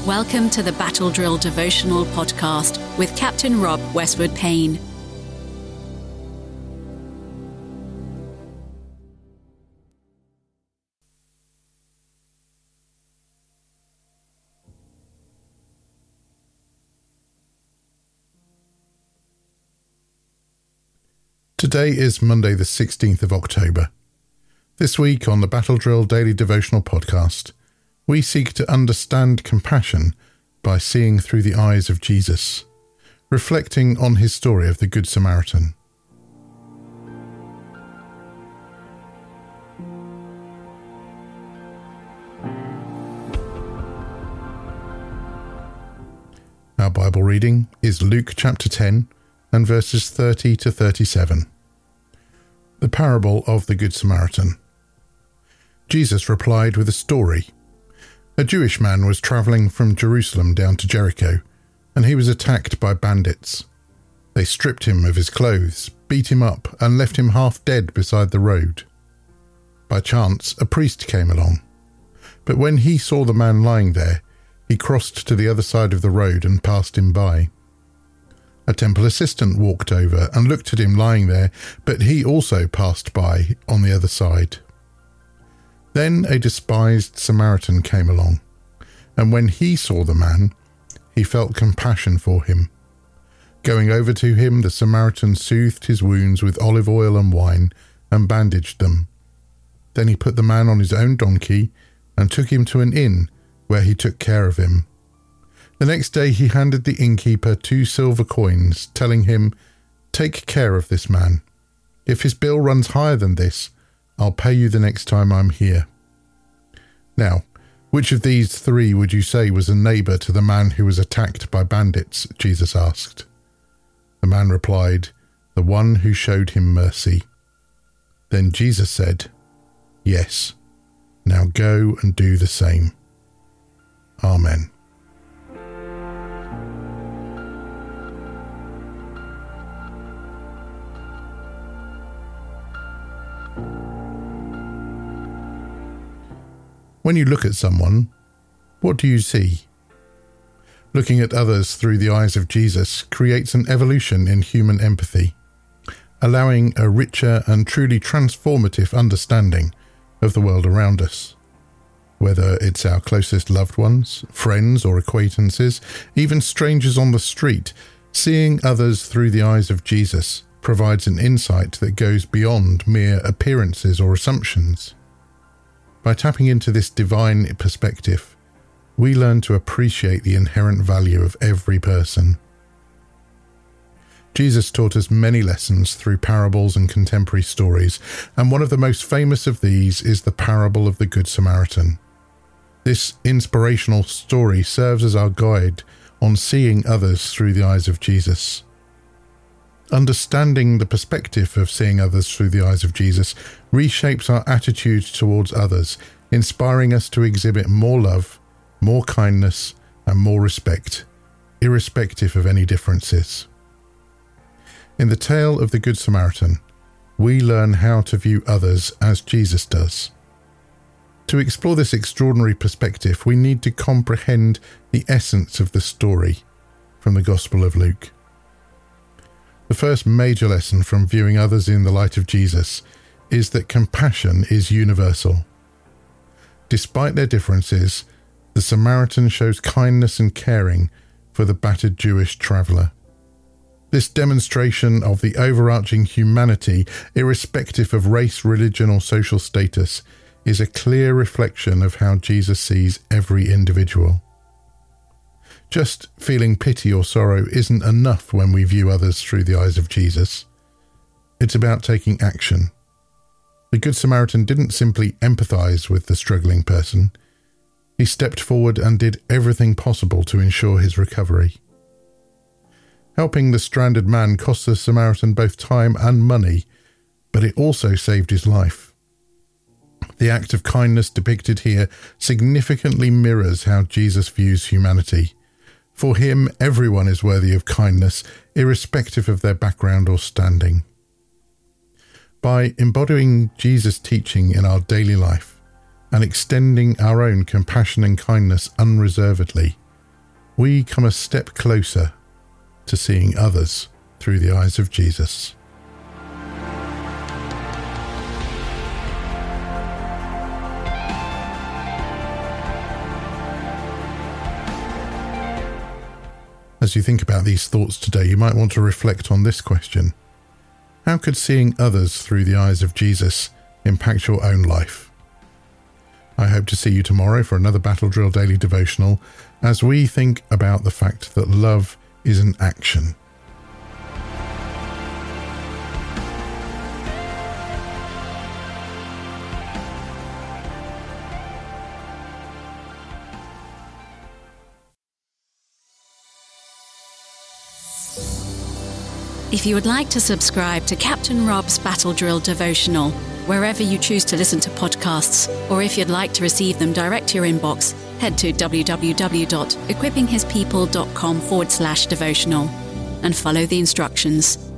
Welcome to the Battle Drill Devotional Podcast with Captain Rob Westwood Payne. Today is Monday the 16th of October. This week on the Battle Drill Daily Devotional Podcast, we seek to understand compassion by seeing through the eyes of Jesus, reflecting on his story of the Good Samaritan. Our Bible reading is Luke chapter 10 and verses 30 to 37. The parable of the Good Samaritan. Jesus replied with a story. A Jewish man was travelling from Jerusalem down to Jericho, and he was attacked by bandits. They stripped him of his clothes, beat him up, and left him half dead beside the road. By chance, a priest came along. But when he saw the man lying there, he crossed to the other side of the road and passed him by. A temple assistant walked over and looked at him lying there, but he also passed by on the other side. Then a despised Samaritan came along, and when he saw the man, he felt compassion for him. Going over to him, the Samaritan soothed his wounds with olive oil and wine and bandaged them. Then he put the man on his own donkey and took him to an inn where he took care of him. The next day he handed the innkeeper 2 silver coins, telling him, "Take care of this man. If his bill runs higher than this, I'll pay you the next time I'm here." Now, which of these 3 would you say was a neighbour to the man who was attacked by bandits? Jesus asked. The man replied, "The one who showed him mercy." Then Jesus said, "Yes, now go and do the same." Amen. When you look at someone, what do you see? Looking at others through the eyes of Jesus creates an evolution in human empathy, allowing a richer and truly transformative understanding of the world around us. Whether it's our closest loved ones, friends or acquaintances, even strangers on the street, seeing others through the eyes of Jesus provides an insight that goes beyond mere appearances or assumptions. By tapping into this divine perspective, we learn to appreciate the inherent value of every person. Jesus taught us many lessons through parables and contemporary stories, and one of the most famous of these is the parable of the Good Samaritan. This inspirational story serves as our guide on seeing others through the eyes of Jesus. Understanding the perspective of seeing others through the eyes of Jesus reshapes our attitude towards others, inspiring us to exhibit more love, more kindness, and more respect, irrespective of any differences. In the tale of the Good Samaritan, we learn how to view others as Jesus does. To explore this extraordinary perspective, we need to comprehend the essence of the story from the Gospel of Luke. The first major lesson from viewing others in the light of Jesus is that compassion is universal. Despite their differences, the Samaritan shows kindness and caring for the battered Jewish traveller. This demonstration of the overarching humanity, irrespective of race, religion or social status, is a clear reflection of how Jesus sees every individual. Just feeling pity or sorrow isn't enough when we view others through the eyes of Jesus. It's about taking action. The Good Samaritan didn't simply empathise with the struggling person. He stepped forward and did everything possible to ensure his recovery. Helping the stranded man cost the Samaritan both time and money, but it also saved his life. The act of kindness depicted here significantly mirrors how Jesus views humanity. For him, everyone is worthy of kindness, irrespective of their background or standing. By embodying Jesus' teaching in our daily life and extending our own compassion and kindness unreservedly, we come a step closer to seeing others through the eyes of Jesus. As you think about these thoughts today, you might want to reflect on this question. How could seeing others through the eyes of Jesus impact your own life? I hope to see you tomorrow for another Battle Drill Daily Devotional as we think about the fact that love is an action. If you would like to subscribe to Captain Rob's Battle Drill Devotional, wherever you choose to listen to podcasts, or if you'd like to receive them direct to your inbox, head to www.equippinghispeople.com/devotional and follow the instructions.